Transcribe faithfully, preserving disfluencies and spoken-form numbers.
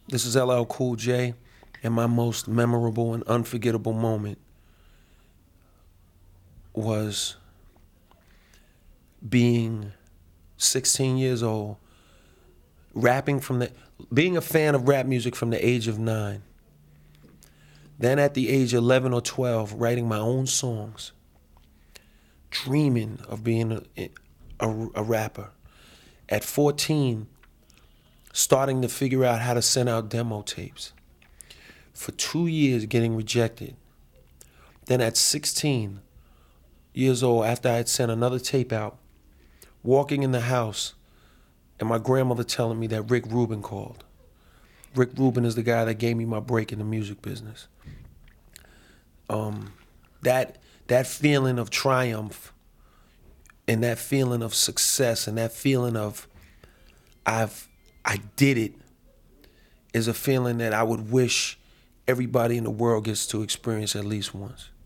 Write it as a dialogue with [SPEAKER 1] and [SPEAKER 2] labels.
[SPEAKER 1] This is L L Cool J, and my most memorable and unforgettable moment was being sixteen years old, rapping from the, being a fan of rap music from the age of nine. Then at the age of eleven or twelve, writing my own songs, dreaming of being a, a, a rapper. At fourteen, starting to figure out how to send out demo tapes. For two years getting rejected. Then at sixteen years old, after I had sent another tape out, walking in the house and my grandmother telling me that Rick Rubin called. Rick Rubin is the guy that gave me my break in the music business. Um, that that feeling of triumph and that feeling of success and that feeling of I've I did it is a feeling that I would wish everybody in the world gets to experience at least once.